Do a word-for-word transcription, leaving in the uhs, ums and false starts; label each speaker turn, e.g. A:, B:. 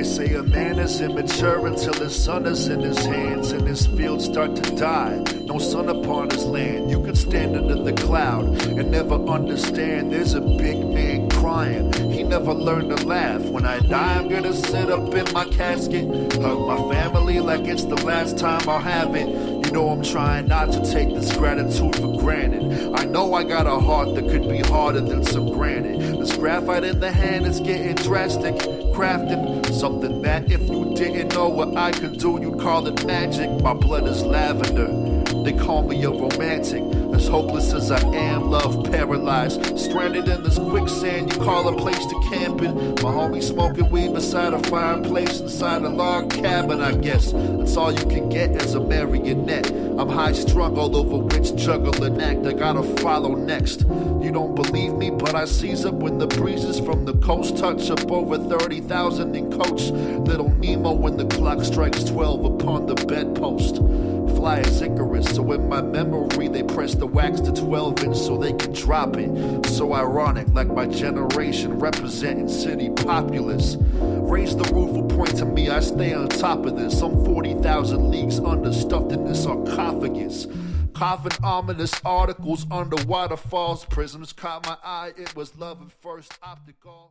A: They say a man is immature until his son is in his hands and his fields start to die. No sun upon his land. You can stand under the cloud and never understand. There's a big man crying. He never learned to laugh. When I die, I'm gonna sit up in my casket, hug my family like it's the last time I'll have it. You know I'm trying not to take this gratitude for granted. I know I got a heart that could be harder than some granite. This graphite in the hand is getting drastic. Crafting something that if you didn't know what I could do, you'd call it magic. My blood is lavender. They call me a romantic. As hopeless as I am, love paralyzed. Stranded in this quicksand you call a place to camp in. My homie smoking weed beside a fireplace inside a log cabin, I guess. That's all you can get as a marionette. I'm high strung all over which juggle and act I gotta follow next. You don't believe me, but I seize up when the breezes from the coast touch up over thirty thousand in coach. Little Nemo when the clock strikes twelve upon the bedpost. Fly as Icarus, so in my memory they press the wax to twelve inch so they can drop it. So ironic, like my generation representing city populace. Raise the roof or point to me, I stay on top of this. I'm forty thousand leagues under, stuffed in this sarcophagus. Coughing ominous articles under waterfalls. Prisms caught my eye, it was love at first optical.